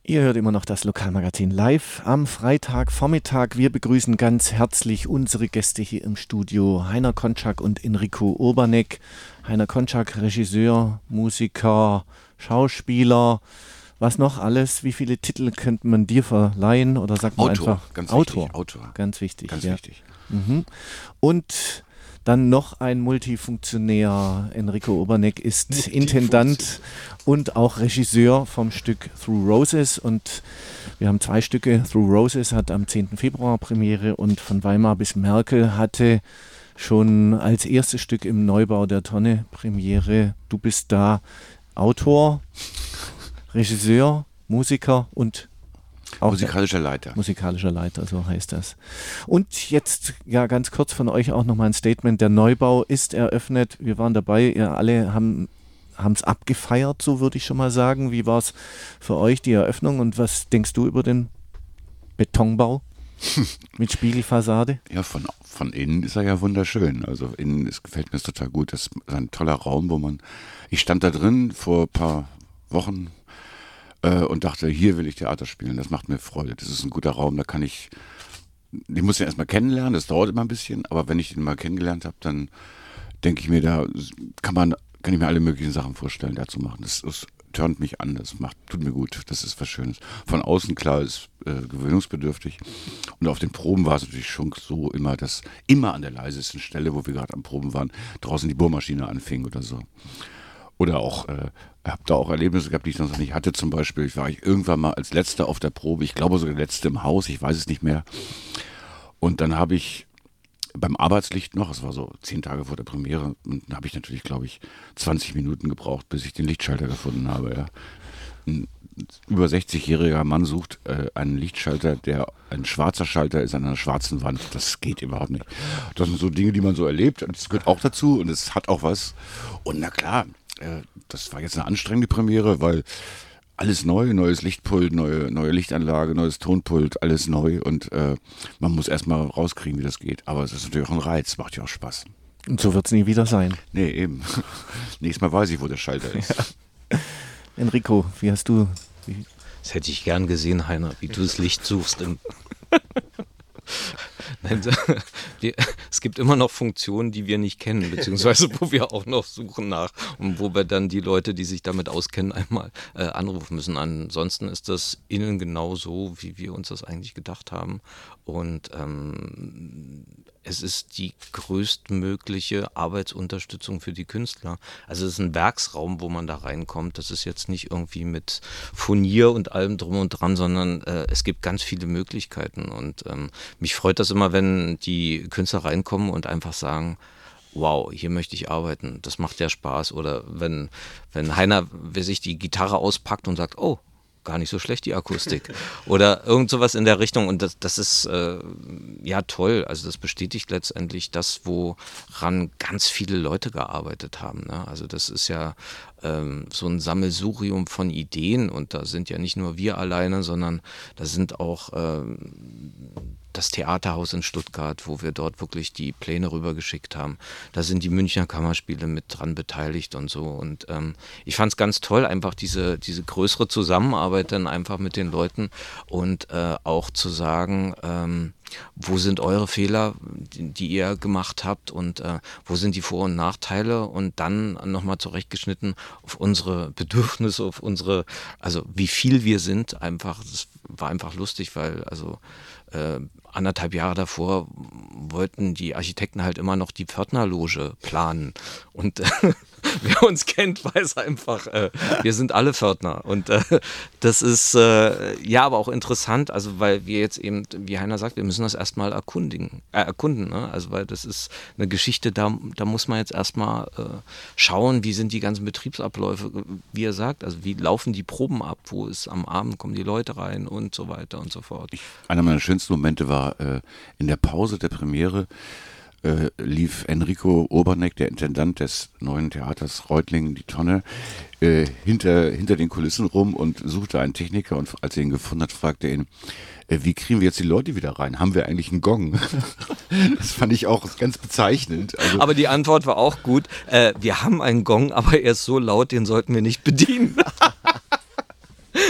Ihr hört immer noch das Lokalmagazin live am Freitagvormittag. Wir begrüßen ganz herzlich unsere Gäste hier im Studio, Heiner Konczak und Enrico Urbanek. Heiner Konczak, Regisseur, Musiker, Schauspieler, was noch alles? Wie viele Titel könnte man dir verleihen? Oder sagt man Autor, einfach ganz Autor? Wichtig, Autor. Ganz wichtig. Ganz ja. wichtig. Mhm. Und dann noch ein Multifunktionär. Enrico Urbanek ist Intendant und auch Regisseur vom Stück Through Roses. Und wir haben 2 Stücke. Through Roses hat am 10. Februar Premiere und Von Weimar bis Merkel hatte schon als erstes Stück im Neubau der Tonne Premiere. Du bist da Autor, Regisseur, Musiker und auch musikalischer Leiter. Musikalischer Leiter, so heißt das. Und jetzt ja ganz kurz von euch auch nochmal ein Statement. Der Neubau ist eröffnet. Wir waren dabei. Ihr alle haben es abgefeiert, so würde ich schon mal sagen. Wie war es für euch, die Eröffnung? Und was denkst du über den Betonbau mit Spiegelfassade? Ja, von innen ist er ja wunderschön. Also innen gefällt mir es total gut. Das ist ein toller Raum, ich stand da drin vor ein paar Wochen und dachte, hier will ich Theater spielen, das macht mir Freude. Das ist ein guter Raum, den muss ich ja erstmal kennenlernen, das dauert immer ein bisschen, aber wenn ich den mal kennengelernt habe, dann denke ich mir, da kann ich mir alle möglichen Sachen vorstellen, da zu machen. Das turnt mich an, tut mir gut, das ist was Schönes. Von außen, klar, ist gewöhnungsbedürftig. Und auf den Proben war es natürlich schon so dass immer an der leisesten Stelle, wo wir gerade am Proben waren, draußen die Bohrmaschine anfing oder so. Oder auch, habe da auch Erlebnisse gehabt, die ich noch nicht hatte. Zum Beispiel war ich irgendwann mal als Letzter auf der Probe, ich glaube sogar der Letzte im Haus, ich weiß es nicht mehr. Und dann habe ich beim Arbeitslicht noch, es war so 10 Tage vor der Premiere, und dann habe ich natürlich, glaube ich, 20 Minuten gebraucht, bis ich den Lichtschalter gefunden habe. Ja. Ein über 60-jähriger Mann sucht einen Lichtschalter, ein schwarzer Schalter ist an einer schwarzen Wand. Das geht überhaupt nicht. Das sind so Dinge, die man so erlebt. Und das gehört auch dazu und es hat auch was. Und na klar, das war jetzt eine anstrengende Premiere, weil alles neu, neues Lichtpult, neue Lichtanlage, neues Tonpult, alles neu. Und man muss erstmal rauskriegen, wie das geht. Aber es ist natürlich auch ein Reiz, macht ja auch Spaß. Und so wird es nie wieder sein. Nee, eben. Nächstes Mal weiß ich, wo der Schalter ist. Ja. Enrico, wie hast du... Das hätte ich gern gesehen, Heiner, wie du das Licht suchst. Nein, es gibt immer noch Funktionen, die wir nicht kennen, beziehungsweise wo wir auch noch suchen nach und wo wir dann die Leute, die sich damit auskennen, einmal anrufen müssen. Ansonsten ist das innen genau so, wie wir uns das eigentlich gedacht haben. Und es ist die größtmögliche Arbeitsunterstützung für die Künstler. Also es ist ein Werksraum, wo man da reinkommt. Das ist jetzt nicht irgendwie mit Furnier und allem drum und dran, sondern es gibt ganz viele Möglichkeiten. Und mich freut das immer, wenn die Künstler reinkommen und einfach sagen, wow, hier möchte ich arbeiten, das macht ja Spaß. Oder wenn Heiner sich die Gitarre auspackt und sagt, oh, gar nicht so schlecht, die Akustik. Oder irgend sowas in der Richtung. Und das ist ja toll. Also das bestätigt letztendlich das, woran ganz viele Leute gearbeitet haben. Ne? Also das ist ja so ein Sammelsurium von Ideen. Und da sind ja nicht nur wir alleine, sondern da sind auch das Theaterhaus in Stuttgart, wo wir dort wirklich die Pläne rübergeschickt haben. Da sind die Münchner Kammerspiele mit dran beteiligt und so. Und ich fand es ganz toll, einfach diese größere Zusammenarbeit dann einfach mit den Leuten und auch zu sagen, wo sind eure Fehler, die ihr gemacht habt und wo sind die Vor- und Nachteile und dann nochmal zurechtgeschnitten auf unsere Bedürfnisse, also wie viel wir sind, einfach, das war einfach lustig, weil also 1,5 Jahre davor wollten die Architekten halt immer noch die Pförtnerloge planen und wer uns kennt, weiß einfach, wir sind alle Pförtner und das ist ja aber auch interessant, also weil wir jetzt eben, wie Heiner sagt, wir müssen das erstmal erkunden, ne? Also weil das ist eine Geschichte, da muss man jetzt erstmal schauen, wie sind die ganzen Betriebsabläufe, wie er sagt, also wie laufen die Proben ab, wo ist am Abend, kommen die Leute rein und so weiter und so fort. Einer meiner schönsten Momente war in der Pause der Premiere, lief Enrico Urbanek, der Intendant des neuen Theaters Reutlingen, die Tonne, hinter den Kulissen rum und suchte einen Techniker und als er ihn gefunden hat, fragte er ihn, wie kriegen wir jetzt die Leute wieder rein? Haben wir eigentlich einen Gong? Das fand ich auch ganz bezeichnend. Also, aber die Antwort war auch gut, wir haben einen Gong, aber er ist so laut, den sollten wir nicht bedienen.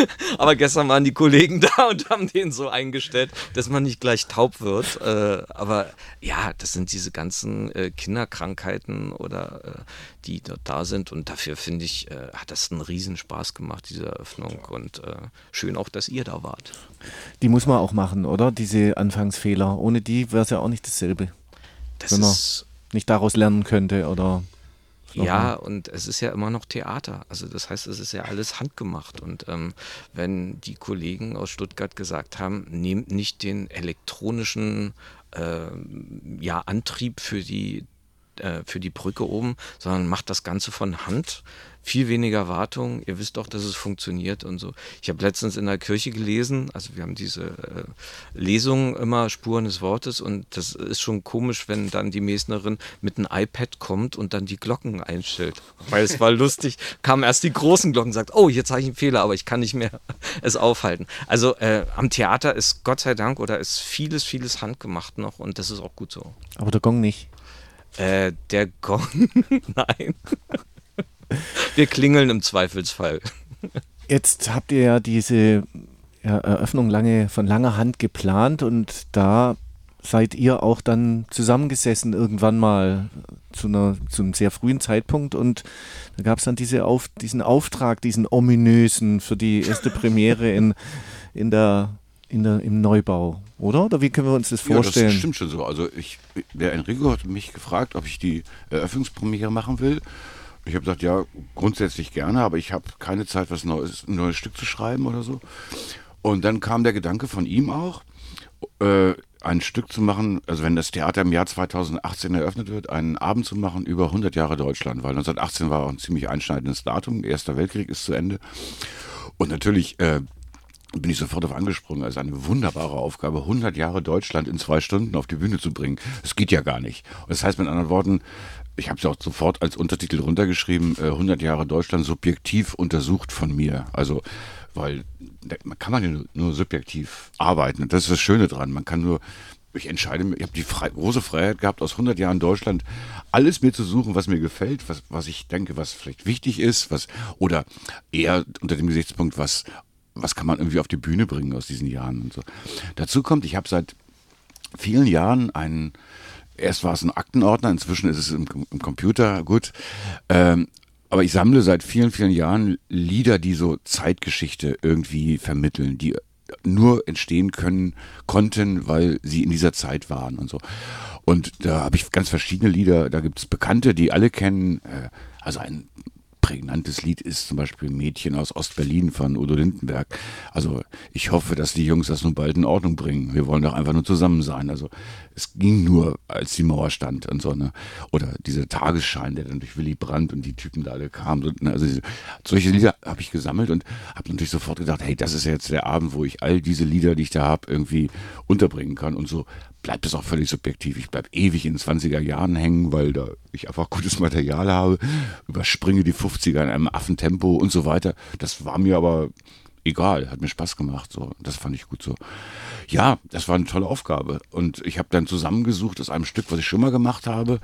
Aber gestern waren die Kollegen da und haben den so eingestellt, dass man nicht gleich taub wird. Aber ja, das sind diese ganzen Kinderkrankheiten oder die dort da sind. Und dafür finde ich, hat das einen Riesenspaß gemacht, diese Eröffnung. Und schön auch, dass ihr da wart. Die muss man auch machen, oder? Diese Anfangsfehler. Ohne die wäre es ja auch nicht dasselbe. Das wenn man ist nicht daraus lernen könnte oder. Ja, und es ist ja immer noch Theater. Also das heißt, es ist ja alles handgemacht. Und wenn die Kollegen aus Stuttgart gesagt haben, nehmt nicht den elektronischen Antrieb für die Brücke oben, sondern macht das Ganze von Hand. Viel weniger Wartung. Ihr wisst doch, dass es funktioniert und so. Ich habe letztens in der Kirche gelesen, also wir haben diese Lesungen immer, Spuren des Wortes, und das ist schon komisch, wenn dann die Mesnerin mit einem iPad kommt und dann die Glocken einstellt. Weil es war lustig, kamen erst die großen Glocken und sagt, oh, jetzt habe ich einen Fehler, aber ich kann nicht mehr es aufhalten. Also am Theater ist Gott sei Dank oder ist vieles handgemacht noch und das ist auch gut so. Aber der Gong nicht. Der Gong, nein. Wir klingeln im Zweifelsfall. Jetzt habt ihr ja diese Eröffnung von langer Hand geplant und da seid ihr auch dann zusammengesessen irgendwann mal zu einem sehr frühen Zeitpunkt und da gab es dann diesen Auftrag, diesen ominösen für die erste Premiere im Neubau, oder? Oder wie können wir uns das vorstellen? Ja, das stimmt schon so. Also der Enrico hat mich gefragt, ob ich die Eröffnungspremiere machen will. Ich habe gesagt, ja, grundsätzlich gerne, aber ich habe keine Zeit, ein neues Stück zu schreiben oder so. Und dann kam der Gedanke von ihm auch, ein Stück zu machen, also wenn das Theater im Jahr 2018 eröffnet wird, einen Abend zu machen über 100 Jahre Deutschland, weil 1918 war auch ein ziemlich einschneidendes Datum, der Erste Weltkrieg ist zu Ende. Und natürlich bin ich sofort auf angesprungen. Also eine wunderbare Aufgabe, 100 Jahre Deutschland in 2 Stunden auf die Bühne zu bringen. Das geht ja gar nicht. Und das heißt mit anderen Worten, ich habe es auch sofort als Untertitel runtergeschrieben, 100 Jahre Deutschland subjektiv untersucht von mir. Also, weil man kann ja nur subjektiv arbeiten. Das ist das Schöne dran. Ich entscheide mich, ich habe die große Freiheit gehabt, aus 100 Jahren Deutschland alles mir zu suchen, was mir gefällt, was ich denke, was vielleicht wichtig ist, oder eher unter dem Gesichtspunkt, was kann man irgendwie auf die Bühne bringen aus diesen Jahren und so. Dazu kommt, ich habe seit vielen Jahren erst war es ein Aktenordner, inzwischen ist es im Computer, gut. Aber ich sammle seit vielen, vielen Jahren Lieder, die so Zeitgeschichte irgendwie vermitteln, die nur entstehen konnten, weil sie in dieser Zeit waren und so. Und da habe ich ganz verschiedene Lieder, da gibt es Bekannte, die alle kennen, also ein prägnantes Lied ist zum Beispiel Mädchen aus Ostberlin von Udo Lindenberg. Also ich hoffe, dass die Jungs das nun bald in Ordnung bringen. Wir wollen doch einfach nur zusammen sein. Also es ging nur, als die Mauer stand und so, ne? Oder dieser Tagesschein, der dann durch Willy Brandt und die Typen da alle kamen. Also solche Lieder habe ich gesammelt und habe natürlich sofort gedacht, hey, das ist jetzt der Abend, wo ich all diese Lieder, die ich da habe, irgendwie unterbringen kann. Und so bleibt es auch völlig subjektiv. Ich bleibe ewig in den 20er Jahren hängen, weil da ich einfach gutes Material habe, überspringe die 50er in einem Affentempo und so weiter. Das war mir aber egal, hat mir Spaß gemacht. So. Das fand ich gut so. Ja, das war eine tolle Aufgabe. Und ich habe dann zusammengesucht aus einem Stück, was ich schon mal gemacht habe.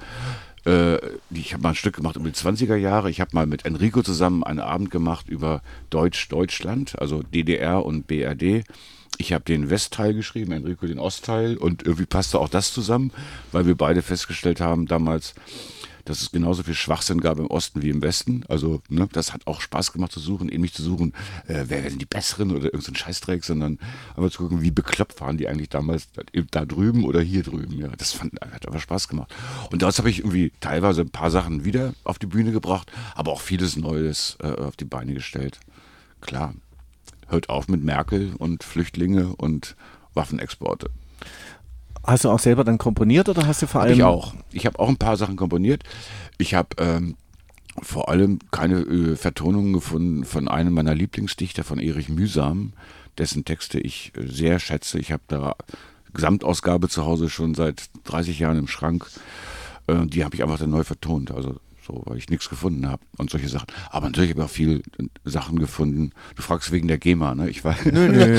Ich habe mal ein Stück gemacht über die 20er Jahre. Ich habe mal mit Enrico zusammen einen Abend gemacht über Deutschland, also DDR und BRD. Ich habe den Westteil geschrieben, Enrico den Ostteil und irgendwie passte auch das zusammen, weil wir beide festgestellt haben damals, dass es genauso viel Schwachsinn gab im Osten wie im Westen. Also das hat auch Spaß gemacht zu suchen, ähnlich zu suchen, wer werden die Besseren oder irgendein Scheißdreck, sondern aber zu gucken, wie bekloppt waren die eigentlich damals da drüben oder hier drüben. Ja, hat aber Spaß gemacht. Und daraus habe ich irgendwie teilweise ein paar Sachen wieder auf die Bühne gebracht, aber auch vieles Neues auf die Beine gestellt. Klar. Hört auf mit Merkel und Flüchtlinge und Waffenexporte. Hast du auch selber dann komponiert oder hast du vor allem... Ich habe auch ein paar Sachen komponiert. Ich habe vor allem keine Vertonungen gefunden von einem meiner Lieblingsdichter, von Erich Mühsam, dessen Texte ich sehr schätze. Ich habe da Gesamtausgabe zu Hause schon seit 30 Jahren im Schrank. Die habe ich einfach dann neu vertont. Also so, weil ich nichts gefunden habe und solche Sachen. Aber natürlich habe ich auch viele Sachen gefunden. Du fragst wegen der GEMA, ne? Ich weiß. Nö.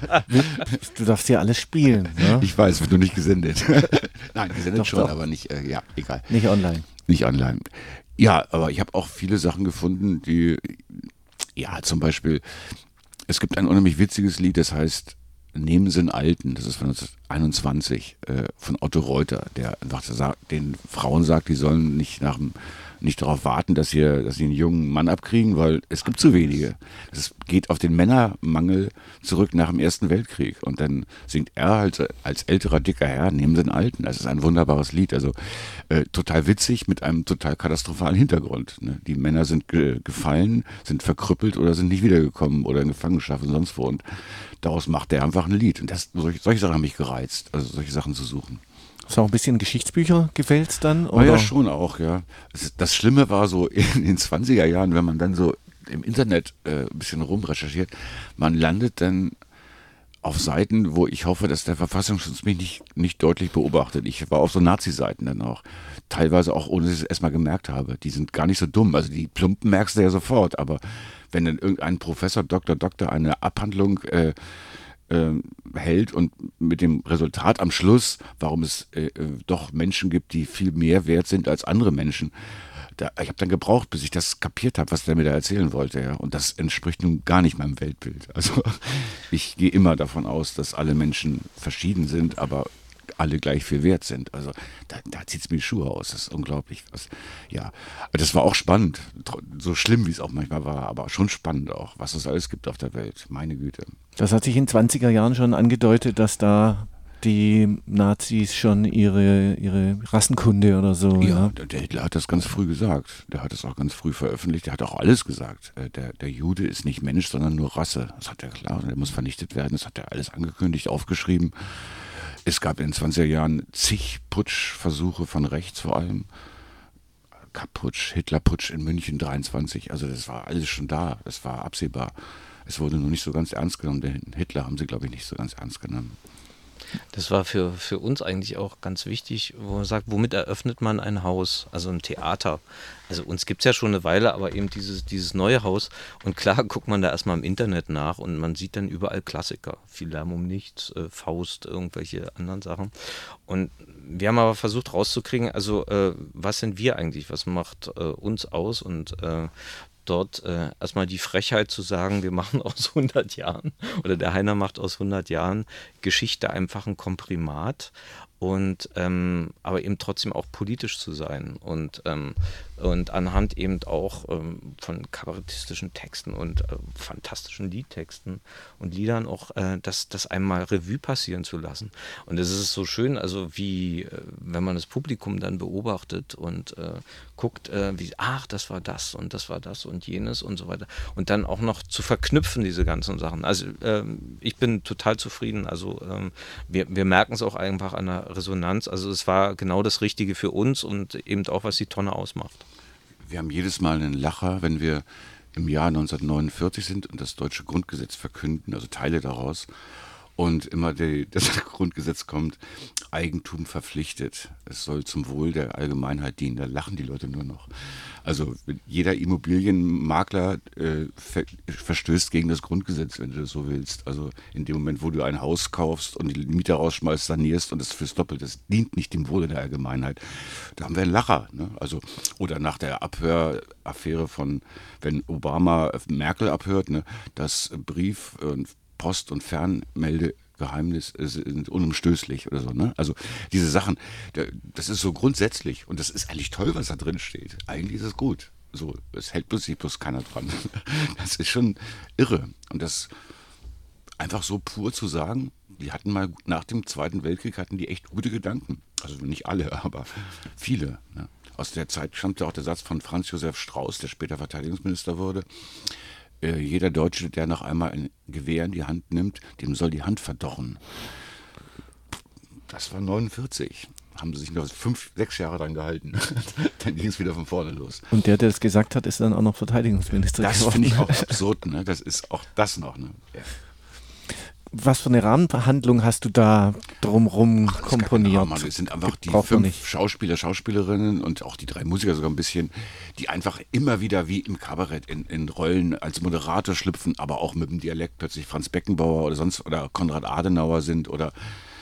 Du darfst ja alles spielen. Ne? Ich weiß, wird nur nicht gesendet. Nein, gesendet doch, schon, doch. Aber nicht, ja, egal. Nicht online. Nicht online. Ja, aber ich habe auch viele Sachen gefunden, die, ja, zum Beispiel Es gibt ein unheimlich witziges Lied, das heißt Nehmen Sie einen Alten, das ist von 1921, von Otto Reuter, der einfach den Frauen sagt, die sollen nicht darauf warten, dass sie einen jungen Mann abkriegen, weil es gibt zu wenige. Es geht auf den Männermangel zurück nach dem Ersten Weltkrieg. Und dann singt er halt als älterer, dicker Herr, nehmen Sie einen Alten. Das ist ein wunderbares Lied. Also total witzig mit einem total katastrophalen Hintergrund. Ne? Die Männer sind gefallen, sind verkrüppelt oder sind nicht wiedergekommen oder in Gefangenschaft und sonst wo. Und daraus macht er einfach ein Lied. Und solche Sachen haben mich gereizt, also solche Sachen zu suchen. Hast du auch ein bisschen Geschichtsbücher gewälzt dann? Oder? Ja, schon auch, ja. Das Schlimme war so in den 20er Jahren, wenn man dann so im Internet ein bisschen rumrecherchiert, man landet dann auf Seiten, wo ich hoffe, dass der Verfassungsschutz mich nicht deutlich beobachtet. Ich war auf so Nazi-Seiten dann auch. Teilweise auch, ohne dass ich es erstmal gemerkt habe. Die sind gar nicht so dumm. Also die Plumpen merkst du ja sofort. Aber wenn dann irgendein Professor, Doktor eine Abhandlung hält und mit dem Resultat am Schluss, warum es doch Menschen gibt, die viel mehr wert sind als andere Menschen. Ich habe dann gebraucht, bis ich das kapiert habe, was der mir da erzählen wollte. Ja. Und das entspricht nun gar nicht meinem Weltbild. Also ich gehe immer davon aus, dass alle Menschen verschieden sind, aber alle gleich viel wert sind. Also da zieht es mir die Schuhe aus. Das ist unglaublich. Ja, aber das war auch spannend. So schlimm, wie es auch manchmal war, aber schon spannend auch, was es alles gibt auf der Welt. Meine Güte. Das hat sich in 20er Jahren schon angedeutet, dass da die Nazis schon ihre Rassenkunde oder so. Ja, der Hitler hat das ganz früh gesagt. Der hat das auch ganz früh veröffentlicht. Der hat auch alles gesagt. Der Jude ist nicht Mensch, sondern nur Rasse. Das hat er klar. Der muss vernichtet werden. Das hat er alles angekündigt, aufgeschrieben. Es gab in den 20er Jahren zig Putschversuche von rechts vor allem. Kapp-Putsch, Hitler-Putsch in München 23. Also das war alles schon da. Das war absehbar. Es wurde nur nicht so ganz ernst genommen. Den Hitler haben sie, glaube ich, nicht so ganz ernst genommen. Das war für uns eigentlich auch ganz wichtig, wo man sagt, womit eröffnet man ein Haus, also ein Theater. Also uns gibt es ja schon eine Weile, aber eben dieses neue Haus. Und klar guckt man da erstmal im Internet nach und man sieht dann überall Klassiker. Viel Lärm um nichts, Faust, irgendwelche anderen Sachen. Und wir haben aber versucht rauszukriegen, also was sind wir eigentlich, was macht uns aus und dort erstmal die Frechheit zu sagen, wir machen aus 100 Jahren oder der Heiner macht aus 100 Jahren Geschichte einfach ein Komprimat und aber eben trotzdem auch politisch zu sein und anhand eben auch von kabarettistischen Texten und fantastischen Liedtexten und Liedern auch das einmal Revue passieren zu lassen. Und es ist so schön, also wie wenn man das Publikum dann beobachtet und guckt, das war das und jenes und so weiter. Und dann auch noch zu verknüpfen, diese ganzen Sachen. Also ich bin total zufrieden. Also wir merken es auch einfach an der Resonanz. Also es war genau das Richtige für uns und eben auch, was die Tonne ausmacht. Wir haben jedes Mal einen Lacher, wenn wir im Jahr 1949 sind und das deutsche Grundgesetz verkünden, also Teile daraus. Und immer das Grundgesetz kommt, Eigentum verpflichtet. Es soll zum Wohl der Allgemeinheit dienen. Da lachen die Leute nur noch. Also jeder Immobilienmakler verstößt gegen das Grundgesetz, wenn du das so willst. Also in dem Moment, wo du ein Haus kaufst und die Mieter rausschmeißt, sanierst und das fürs Doppelte, das dient nicht dem Wohle der Allgemeinheit. Da haben wir einen Lacher. Ne? Also, oder nach der Abhöraffäre von, wenn Obama Merkel abhört, ne, dass Brief und Post- und Fernmeldegeheimnis sind unumstößlich oder so. Ne? Also diese Sachen, das ist so grundsätzlich und das ist eigentlich toll, was da drin steht. Eigentlich ist es gut. So, es hält sich bloß keiner dran. Das ist schon irre. Und das einfach so pur zu sagen, die hatten mal nach dem Zweiten Weltkrieg hatten die echt gute Gedanken. Also nicht alle, aber viele. Ne? Aus der Zeit stammte auch der Satz von Franz Josef Strauß, der später Verteidigungsminister wurde. Jeder Deutsche, der noch einmal ein Gewehr in die Hand nimmt, dem soll die Hand verdorren. Das war 49. Haben sie sich noch 5, 6 Jahre dran gehalten. Dann ging es wieder von vorne los. Und der das gesagt hat, ist dann auch noch Verteidigungsminister geworden. Das finde ich auch absurd. Ne? Das ist auch das noch. Ne? Ja. Was für eine Rahmenhandlung hast du da drumherum komponiert? Es sind einfach die 5 Schauspieler, Schauspielerinnen und auch die 3 Musiker sogar ein bisschen, die einfach immer wieder wie im Kabarett in Rollen als Moderator schlüpfen, aber auch mit dem Dialekt plötzlich Franz Beckenbauer oder Konrad Adenauer sind oder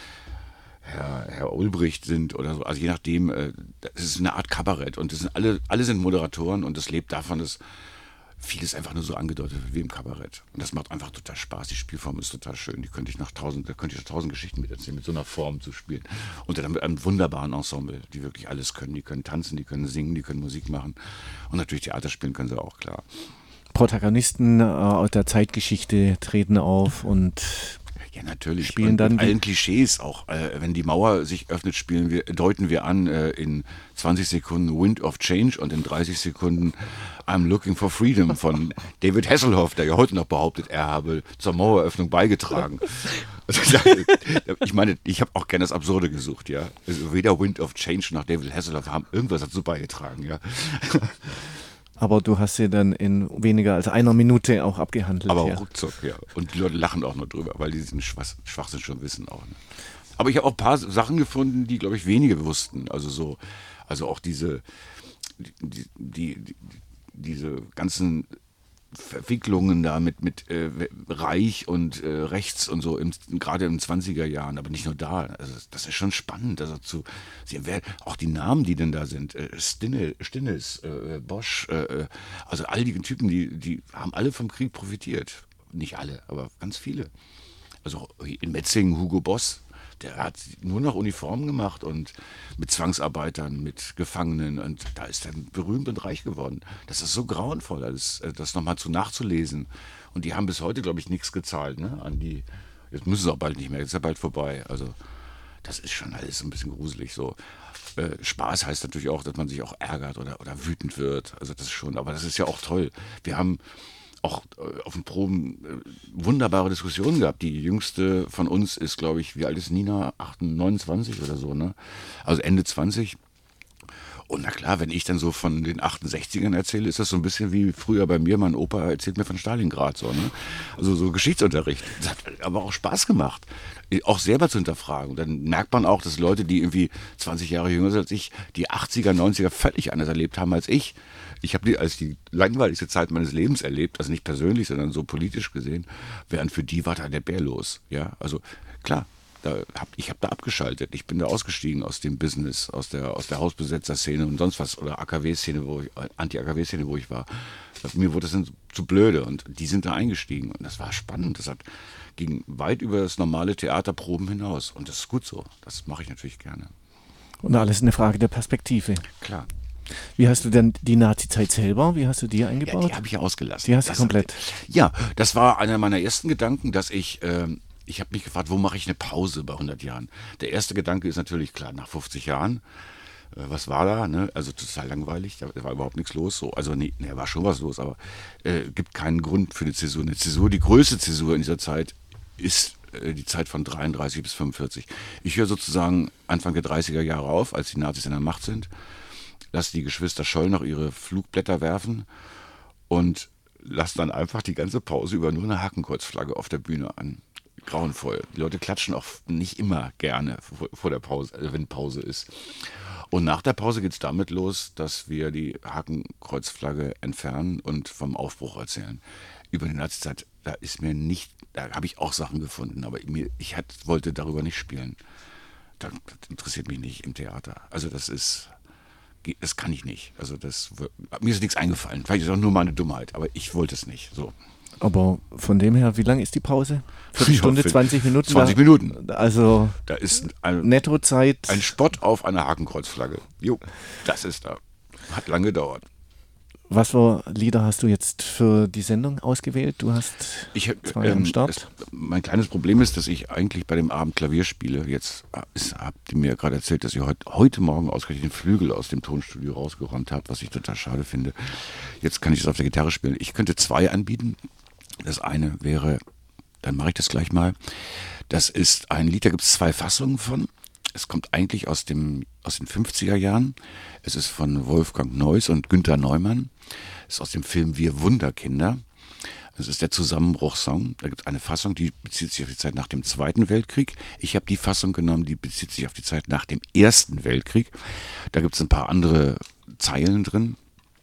Herr Ulbricht sind oder so. Also je nachdem, das ist eine Art Kabarett und das sind alle sind Moderatoren und das lebt davon, dass vieles einfach nur so angedeutet wird wie im Kabarett. Und das macht einfach total Spaß. Die Spielform ist total schön. Da könnte ich noch tausend Geschichten mit erzählen, mit so einer Form zu spielen. Und dann mit einem wunderbaren Ensemble, die wirklich alles können. Die können tanzen, die können singen, die können Musik machen. Und natürlich Theater spielen können sie auch, klar. Protagonisten aus der Zeitgeschichte treten auf und ja, natürlich. Spielen und dann mit allen Klischees auch. Wenn die Mauer sich öffnet, deuten wir an in 20 Sekunden Wind of Change und in 30 Sekunden I'm Looking for Freedom von David Hasselhoff, der ja heute noch behauptet, er habe zur Maueröffnung beigetragen. Ich meine, ich habe auch gerne das Absurde gesucht, ja. Also weder Wind of Change noch David Hasselhoff haben irgendwas dazu beigetragen, ja. Aber du hast sie dann in weniger als einer Minute auch abgehandelt. Aber auch ruckzuck, ja. Und die Leute lachen auch nur drüber, weil die diesen Schwachsinn schon wissen auch. Ne? Aber ich habe auch ein paar Sachen gefunden, die, glaube ich, wenige wussten. Also auch diese ganzen Verwicklungen da mit Reich und Rechts und so, gerade in den 20er Jahren, aber nicht nur da. Also das ist schon spannend. Also auch die Namen, die denn da sind, Stinnes, Bosch, also all die Typen, die haben alle vom Krieg profitiert. Nicht alle, aber ganz viele. Also in Metzingen Hugo Boss, der hat nur noch Uniformen gemacht und mit Zwangsarbeitern, mit Gefangenen und da ist er berühmt und reich geworden. Das ist so grauenvoll, das nochmal nachzulesen. Und die haben bis heute, glaube ich, nichts gezahlt, ne? Jetzt müssen sie auch bald nicht mehr, jetzt ist ja bald vorbei. Also das ist schon alles ein bisschen gruselig so. Spaß heißt natürlich auch, dass man sich auch ärgert oder wütend wird. Also das ist schon, aber das ist ja auch toll. Wir haben auch auf den Proben wunderbare Diskussionen gehabt. Die jüngste von uns ist, glaube ich, wie alt ist Nina? 29 oder so, ne? Also Ende 20. Und na klar, wenn ich dann so von den 68ern erzähle, ist das so ein bisschen wie früher bei mir. Mein Opa erzählt mir von Stalingrad, so, ne? Also so Geschichtsunterricht. Das hat aber auch Spaß gemacht, auch selber zu hinterfragen. Und dann merkt man auch, dass Leute, die irgendwie 20 Jahre jünger sind als ich, die 80er, 90er völlig anders erlebt haben als ich. Ich habe die als die langweiligste Zeit meines Lebens erlebt, also nicht persönlich, sondern so politisch gesehen, während für die war da der Bär los. Ja, also klar, ich habe da abgeschaltet, ich bin da ausgestiegen aus dem Business, aus der Hausbesetzerszene und sonst was oder AKW-Szene, Anti-AKW-Szene, wo ich war. Mir wurde das dann zu blöde und die sind da eingestiegen und das war spannend. Ging weit über das normale Theaterproben hinaus und das ist gut so. Das mache ich natürlich gerne. Und alles eine Frage der Perspektive. Klar. Wie hast du denn die Nazi-Zeit selber, wie hast du die eingebaut? Ja, die habe ich ja ausgelassen. Die hast du komplett? Ja, das war einer meiner ersten Gedanken, dass ich habe mich gefragt, wo mache ich eine Pause bei 100 Jahren? Der erste Gedanke ist natürlich klar, nach 50 Jahren, was war da? Ne? Also total langweilig, da war überhaupt nichts los. So. Also nee, war schon was los, aber gibt keinen Grund für eine Zäsur. Eine Zäsur, die größte Zäsur in dieser Zeit ist die Zeit von 33 bis 45. Ich höre sozusagen Anfang der 30er Jahre auf, als die Nazis in der Macht sind. Lass die Geschwister Scholl noch ihre Flugblätter werfen und lass dann einfach die ganze Pause über nur eine Hakenkreuzflagge auf der Bühne an. Grauenvoll. Die Leute klatschen auch nicht immer gerne vor der Pause, also wenn Pause ist. Und nach der Pause geht es damit los, dass wir die Hakenkreuzflagge entfernen und vom Aufbruch erzählen. Über die Nazizeit, da habe ich auch Sachen gefunden, aber ich wollte darüber nicht spielen. Das interessiert mich nicht im Theater. Also das kann ich nicht. Also mir ist nichts eingefallen. Vielleicht ist es auch nur meine Dummheit, aber ich wollte es nicht. So. Aber von dem her, wie lang ist die Pause? Viertelstunde, 20 Minuten? 20 Minuten. Also da ist Nettozeit. Ein Spott auf einer Hakenkreuzflagge. Jo, das ist da. Hat lange gedauert. Was für Lieder hast du jetzt für die Sendung ausgewählt? Du hast zwei am Start. Mein kleines Problem ist, dass ich eigentlich bei dem Abend Klavier spiele. Jetzt habt ihr mir gerade erzählt, dass ihr heute Morgen ausgerechnet den Flügel aus dem Tonstudio rausgeräumt habt, was ich total schade finde. Jetzt kann ich das auf der Gitarre spielen. Ich könnte zwei anbieten. Das eine wäre, dann mache ich das gleich mal. Das ist ein Lied, da gibt es zwei Fassungen von. Es kommt eigentlich aus den 50er Jahren. Es ist von Wolfgang Neuss und Günter Neumann. Es ist aus dem Film Wir Wunderkinder. Es ist der Zusammenbruchssong. Da gibt es eine Fassung, die bezieht sich auf die Zeit nach dem Zweiten Weltkrieg. Ich habe die Fassung genommen, die bezieht sich auf die Zeit nach dem Ersten Weltkrieg. Da gibt es ein paar andere Zeilen drin.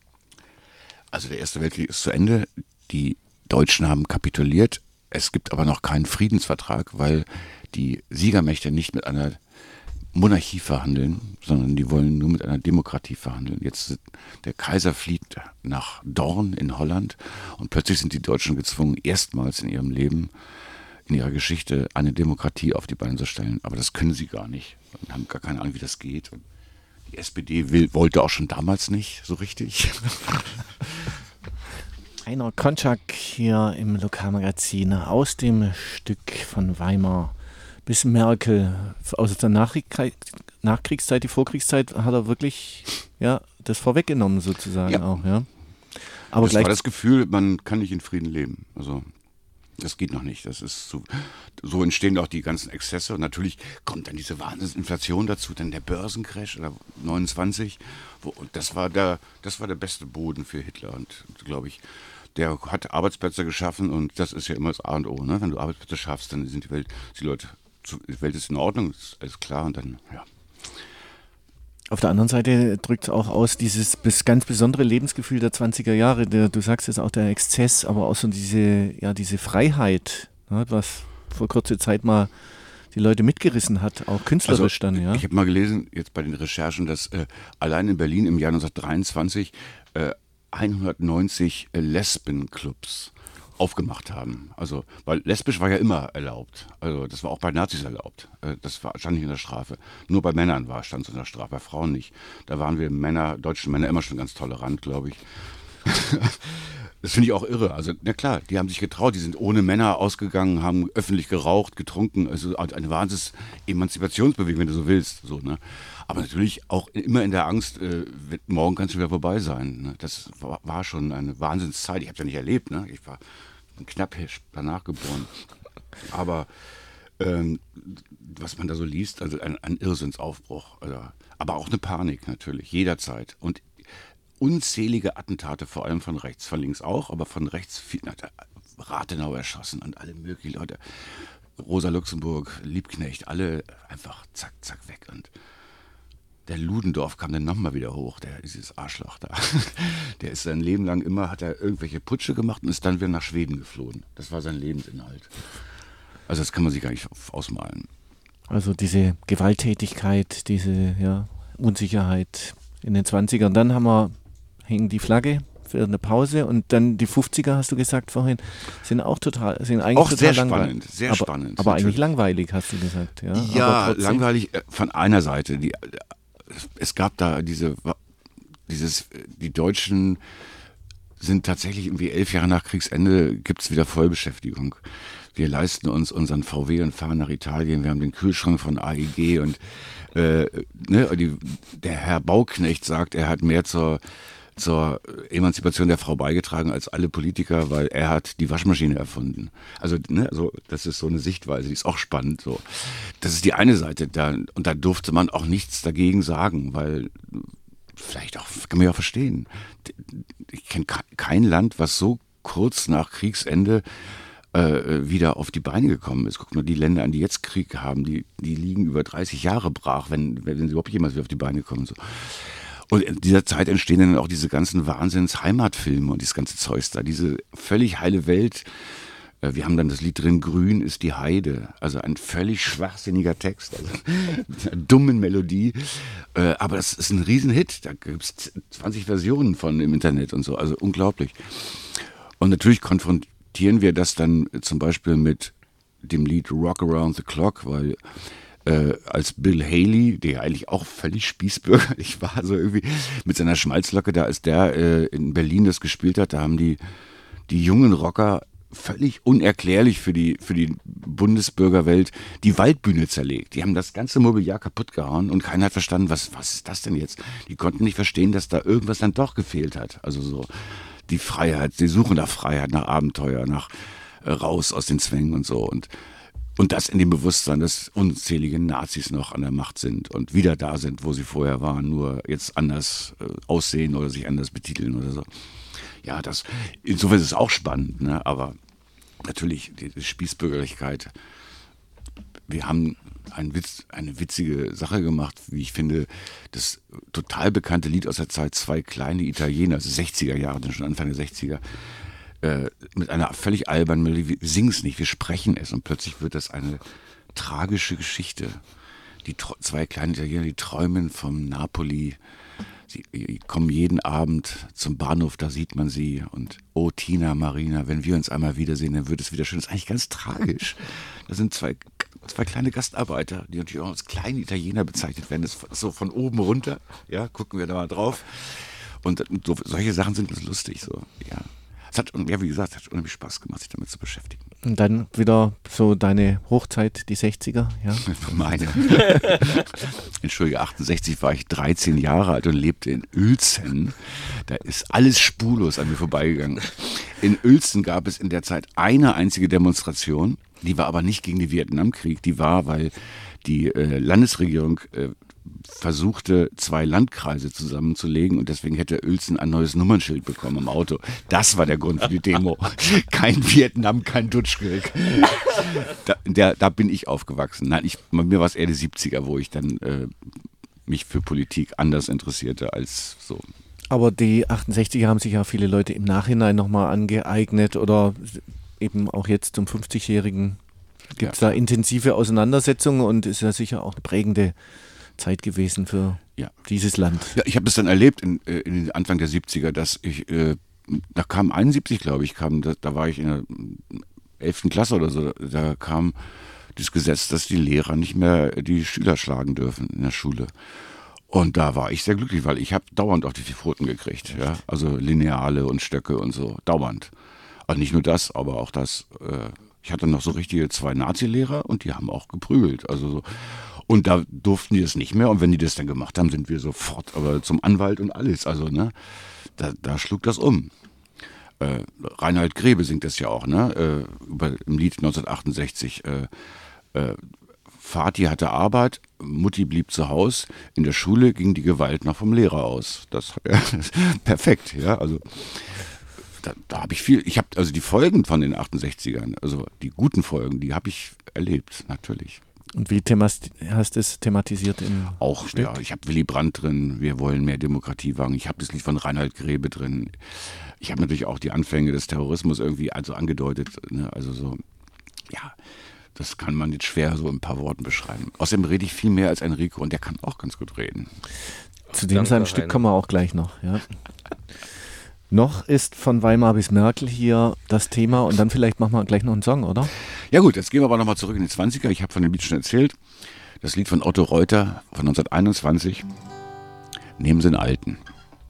Also der Erste Weltkrieg ist zu Ende. Die Deutschen haben kapituliert. Es gibt aber noch keinen Friedensvertrag, weil die Siegermächte nicht mit einer Monarchie verhandeln, sondern die wollen nur mit einer Demokratie verhandeln. Jetzt der Kaiser fliegt nach Doorn in Holland und plötzlich sind die Deutschen gezwungen, erstmals in ihrem Leben, in ihrer Geschichte eine Demokratie auf die Beine zu stellen. Aber das können sie gar nicht und haben gar keine Ahnung, wie das geht. Und die SPD wollte auch schon damals nicht so richtig. Heiner Konczak hier im Lokalmagazin aus dem Stück von Weimar bis Merkel. Aus der Nachkriegszeit, die Vorkriegszeit, hat er wirklich das vorweggenommen sozusagen auch. Ja. Aber das war das Gefühl, man kann nicht in Frieden leben. Also das geht noch nicht. Das ist so entstehen auch die ganzen Exzesse. Und natürlich kommt dann diese Wahnsinnsinflation dazu, dann der Börsencrash oder 29. Das war der beste Boden für Hitler. Und glaube ich, der hat Arbeitsplätze geschaffen und das ist ja immer das A und O. Ne? Wenn du Arbeitsplätze schaffst, dann sind die Welt ist in Ordnung, ist alles klar und dann, ja. Auf der anderen Seite drückt es auch aus dieses ganz besondere Lebensgefühl der 20er Jahre. Du sagst es auch, der Exzess, aber auch so diese Freiheit, was vor kurzer Zeit mal die Leute mitgerissen hat, auch künstlerisch dann. Ja. Ich habe mal gelesen, jetzt bei den Recherchen, dass allein in Berlin im Jahr 1923 190 Lesbenclubs aufgemacht haben. Also, weil lesbisch war ja immer erlaubt. Also, das war auch bei Nazis erlaubt. Stand nicht in der Strafe. Nur bei Männern stand es in der Strafe, bei Frauen nicht. Da waren wir deutsche Männer immer schon ganz tolerant, glaube ich. Das finde ich auch irre. Also, na klar, die haben sich getraut, die sind ohne Männer ausgegangen, haben öffentlich geraucht, getrunken. Also eine Wahnsinns-Emanzipationsbewegung, wenn du so willst. So, ne? Aber natürlich auch immer in der Angst, morgen kann es wieder vorbei sein. Ne? Das war schon eine Wahnsinnszeit. Ich habe es ja nicht erlebt. Ne? Ich war knapp danach geboren. Aber was man da so liest, also ein Irrsinnsaufbruch. Aber auch eine Panik natürlich, jederzeit. Und unzählige Attentate, vor allem von rechts, von links auch, aber von rechts viel. Rathenau erschossen und alle möglichen Leute. Rosa Luxemburg, Liebknecht, alle einfach zack, zack weg. Und der Ludendorff kam dann nochmal wieder hoch, dieses Arschloch da. Der ist sein Leben lang hat er irgendwelche Putsche gemacht und ist dann wieder nach Schweden geflohen. Das war sein Lebensinhalt. Also das kann man sich gar nicht ausmalen. Also diese Gewalttätigkeit, diese Unsicherheit in den 20ern. Dann hing die Flagge für eine Pause und dann die 50er, hast du gesagt vorhin, sind eigentlich auch total sehr langweilig. Spannend, sehr spannend. Aber eigentlich langweilig, hast du gesagt. Ja, langweilig von einer Seite. Es gab da die Deutschen sind tatsächlich irgendwie 11 Jahre nach Kriegsende, gibt es wieder Vollbeschäftigung. Wir leisten uns unseren VW und fahren nach Italien. Wir haben den Kühlschrank von AEG und der Herr Bauknecht sagt, er hat mehr zur Emanzipation der Frau beigetragen als alle Politiker, weil er hat die Waschmaschine erfunden. Also das ist so eine Sichtweise, die ist auch spannend. So. Das ist die eine Seite. Und da durfte man auch nichts dagegen sagen, weil vielleicht auch, kann man ja auch verstehen. Ich kenne kein Land, was so kurz nach Kriegsende wieder auf die Beine gekommen ist. Guck mal, die Länder an, die jetzt Krieg haben, die liegen über 30 Jahre brach, wenn sie überhaupt jemals wieder auf die Beine kommen. So. Und in dieser Zeit entstehen dann auch diese ganzen Wahnsinns-Heimatfilme und dieses ganze Zeugs da, diese völlig heile Welt. Wir haben dann das Lied drin, Grün ist die Heide. Also ein völlig schwachsinniger Text, also mit einer dummen Melodie. Aber das ist ein Riesenhit. Da gibt es 20 Versionen von im Internet und so. Also unglaublich. Und natürlich konfrontieren wir das dann zum Beispiel mit dem Lied Rock Around the Clock, weil als Bill Haley, der ja eigentlich auch völlig spießbürgerlich war, so irgendwie mit seiner Schmalzlocke da, als der in Berlin das gespielt hat, da haben die jungen Rocker völlig unerklärlich für die Bundesbürgerwelt die Waldbühne zerlegt. Die haben das ganze Mobiliar kaputt gehauen und keiner hat verstanden, was ist das denn jetzt? Die konnten nicht verstehen, dass da irgendwas dann doch gefehlt hat. Also so die Freiheit, sie suchen nach Freiheit, nach Abenteuer, nach raus aus den Zwängen und so. Und das in dem Bewusstsein, dass unzählige Nazis noch an der Macht sind und wieder da sind, wo sie vorher waren, nur jetzt anders aussehen oder sich anders betiteln oder so. Ja, insofern ist es auch spannend, ne? Aber natürlich die Spießbürgerlichkeit. Wir haben eine witzige Sache gemacht, wie ich finde, das total bekannte Lied aus der Zeit Zwei kleine Italiener, also 60er Jahre, dann schon Anfang der 60er, mit einer völlig albernen Melodie. Wir singen es nicht, wir sprechen es und plötzlich wird das eine tragische Geschichte. zwei kleine Italiener, die träumen vom Napoli. Sie kommen jeden Abend zum Bahnhof, da sieht man sie. Und oh, Tina, Marina, wenn wir uns einmal wiedersehen, dann wird es wieder schön. Das ist eigentlich ganz tragisch. Das sind zwei kleine Gastarbeiter, die natürlich auch als kleine Italiener bezeichnet werden. Das ist so von oben runter. Ja, gucken wir da mal drauf. Und so, solche Sachen sind ganz lustig. So, ja. Es hat, ja, wie gesagt, es hat unheimlich Spaß gemacht, sich damit zu beschäftigen. Und dann wieder so deine Hochzeit, die 60er, ja? Meine. Entschuldige, 68 war ich 13 Jahre alt und lebte in Uelzen. Da ist alles spurlos an mir vorbeigegangen. In Uelzen gab es in der Zeit eine einzige Demonstration, die war aber nicht gegen den Vietnamkrieg, die war, weil die Landesregierung versuchte, 2 Landkreise zusammenzulegen und deswegen hätte Uelzen ein neues Nummernschild bekommen im Auto. Das war der Grund für die Demo. Kein Vietnam, kein Dutschkrieg. Da bin ich aufgewachsen. Nein, bei mir war es eher die 70er, wo ich dann mich für Politik anders interessierte als so. Aber die 68er haben sich ja viele Leute im Nachhinein nochmal angeeignet oder eben auch jetzt zum 50-Jährigen gibt es da intensive Auseinandersetzungen und ist ja sicher auch eine prägende Zeit gewesen für dieses Land. Ja, ich habe es dann erlebt in den Anfang der 70er, dass ich, da kam 71, glaube ich, da war ich in der 11. Klasse oder so, da kam das Gesetz, dass die Lehrer nicht mehr die Schüler schlagen dürfen in der Schule. Und da war ich sehr glücklich, weil ich habe dauernd auch die Pfoten gekriegt. Ja? Also Lineale und Stöcke und so, dauernd. Also nicht nur das, aber auch das. Ich hatte noch so richtige 2 Nazi-Lehrer und die haben auch geprügelt. Also so. Und da durften die das nicht mehr. Und wenn die das dann gemacht haben, sind wir sofort aber zum Anwalt und alles. Also, ne, da schlug das um. Reinhard Grebe singt das ja auch, ne? Im Lied 1968. Vati hatte Arbeit, Mutti blieb zu Haus. In der Schule ging die Gewalt noch vom Lehrer aus. Das perfekt, ja. Also da habe ich viel. Ich habe also die Folgen von den 68ern, also die guten Folgen, die habe ich erlebt, natürlich. Und wie hast du es thematisiert im Auch, Stück? ja, ich habe Willy Brandt drin, wir wollen mehr Demokratie wagen. Ich habe das Lied von Reinhard Grebe drin. Ich habe natürlich auch die Anfänge des Terrorismus irgendwie also angedeutet. Ne? Also so, ja, das kann man jetzt schwer so in ein paar Worten beschreiben. Außerdem rede ich viel mehr als Enrico und der kann auch ganz gut reden. Zu dem seinem Stück kommen wir auch gleich noch, ja. Noch ist von Weimar bis Merkel hier das Thema und dann vielleicht machen wir gleich noch einen Song, oder? Ja gut, jetzt gehen wir aber nochmal zurück in die 20er. Ich habe von dem Lied schon erzählt. Das Lied von Otto Reuter von 1921. Nehmen Sie einen Alten.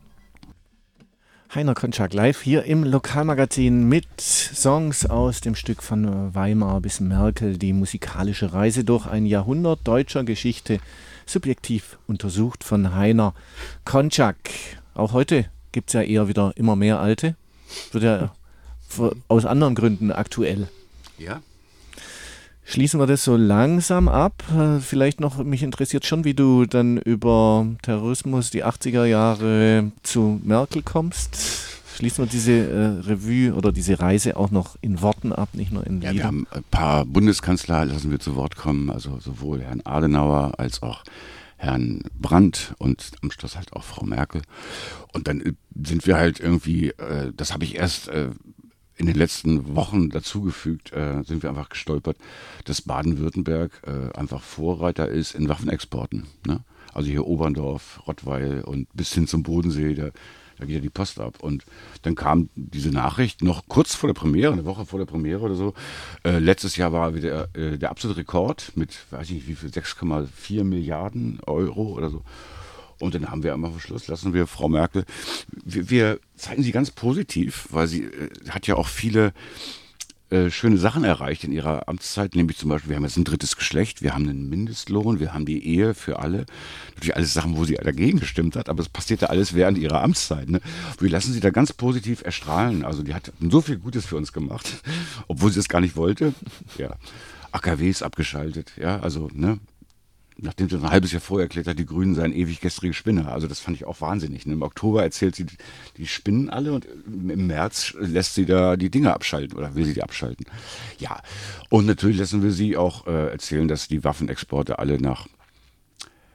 Heiner Konczak live hier im Lokalmagazin mit Songs aus dem Stück von Weimar bis Merkel. Die musikalische Reise durch ein Jahrhundert deutscher Geschichte. Subjektiv untersucht von Heiner Konczak. Auch heute gibt es ja eher wieder immer mehr Alte. Wird ja aus anderen Gründen aktuell. Ja. Schließen wir das so langsam ab. Vielleicht noch, mich interessiert schon, wie du dann über Terrorismus, die 80er Jahre zu Merkel kommst. Schließen wir diese Revue oder diese Reise auch noch in Worten ab, nicht nur in Liedern. Ja, wir haben ein paar Bundeskanzler, lassen wir zu Wort kommen, also sowohl Herrn Adenauer als auch Herrn Brandt und am Schluss halt auch Frau Merkel. Und dann sind wir halt irgendwie, das habe ich erst in den letzten Wochen dazugefügt, sind wir einfach gestolpert, dass Baden-Württemberg einfach Vorreiter ist in Waffenexporten. Ne? Also hier Oberndorf, Rottweil und bis hin zum Bodensee, da geht ja die Post ab. Und dann kam diese Nachricht noch kurz vor der Premiere, eine Woche vor der Premiere oder so. Letztes Jahr war wieder der absolute Rekord mit, weiß ich nicht wie viel, 6,4 Milliarden Euro oder so. Und dann haben wir am Schluss, lassen wir Frau Merkel, wir zeigen sie ganz positiv, weil sie hat ja auch viele schöne Sachen erreicht in ihrer Amtszeit, nämlich zum Beispiel, wir haben jetzt ein 3. Geschlecht, wir haben einen Mindestlohn, wir haben die Ehe für alle. Natürlich alles Sachen, wo sie dagegen gestimmt hat, aber es passierte alles während ihrer Amtszeit. Ne? Wir lassen sie da ganz positiv erstrahlen. Also die hat so viel Gutes für uns gemacht, obwohl sie es gar nicht wollte. Ja. AKW ist abgeschaltet, ja, also, ne? Nachdem sie ein halbes Jahr vorher erklärt hat, die Grünen seien ewig gestrige Spinner. Also das fand ich auch wahnsinnig. Ne? Im Oktober erzählt sie, die spinnen alle und im März lässt sie da die Dinge abschalten oder will sie die abschalten. Ja, und natürlich lassen wir sie auch erzählen, dass die Waffenexporte alle nach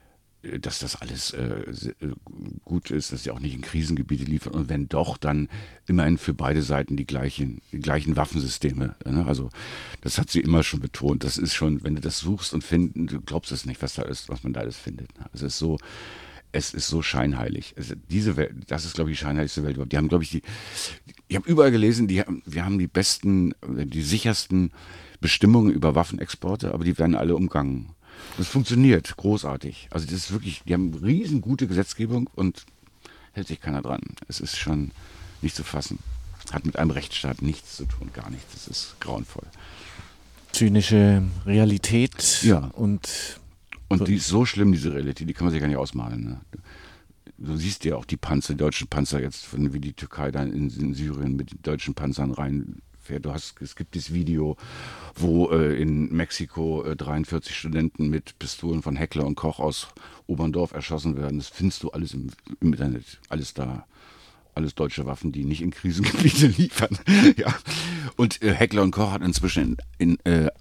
dass das alles gut ist, dass sie auch nicht in Krisengebiete liefern und wenn doch, dann immerhin für beide Seiten die gleichen Waffensysteme. Ne? Also das hat sie immer schon betont. Das ist schon, wenn du das suchst und findest, du glaubst es nicht, was man da alles findet. Ne? Es ist so scheinheilig. Also diese Welt, das ist, glaube ich, die scheinheiligste Welt überhaupt. Die haben, glaube ich, ich habe überall gelesen, wir haben die besten, die sichersten Bestimmungen über Waffenexporte, aber die werden alle umgangen. Das funktioniert großartig. Also das ist wirklich, die haben riesengute Gesetzgebung und hält sich keiner dran. Es ist schon nicht zu fassen. Hat mit einem Rechtsstaat nichts zu tun, gar nichts. Das ist grauenvoll. Zynische Realität Ja. Und die ist so schlimm, diese Realität, die kann man sich gar nicht ausmalen. Ne? Du siehst ja auch die deutschen Panzer jetzt, wie die Türkei dann in Syrien mit den deutschen Panzern reinfährt. Es gibt dieses Video, wo in Mexiko 43 Studenten mit Pistolen von Heckler und Koch aus Oberndorf erschossen werden. Das findest du alles im Internet, alles da. Alles deutsche Waffen, die nicht in Krisengebiete liefern. Ja. Und Heckler und Koch hat inzwischen in